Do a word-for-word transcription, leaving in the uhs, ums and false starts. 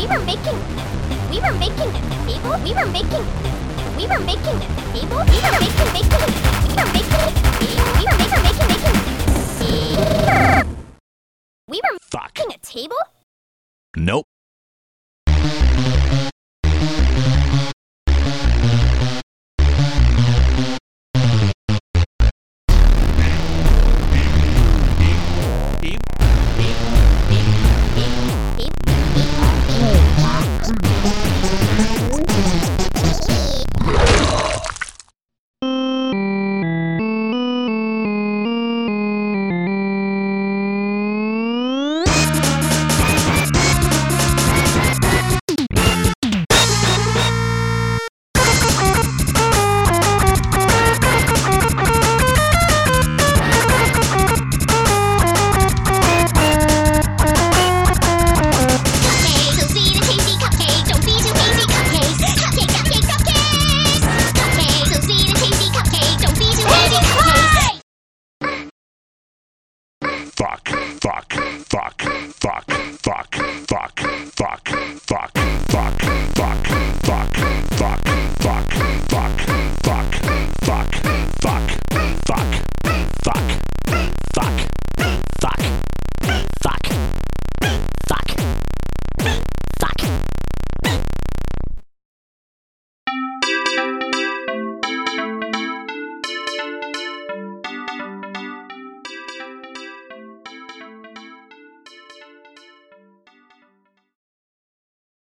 We were making. We were making the table. We were making. We were making the table. We were making making. We were making. We were making making making. We were Fuck. making a table. Nope. Fuck, fuck, fuck, fuck, fuck, fuck, fuck, fuck, fuck.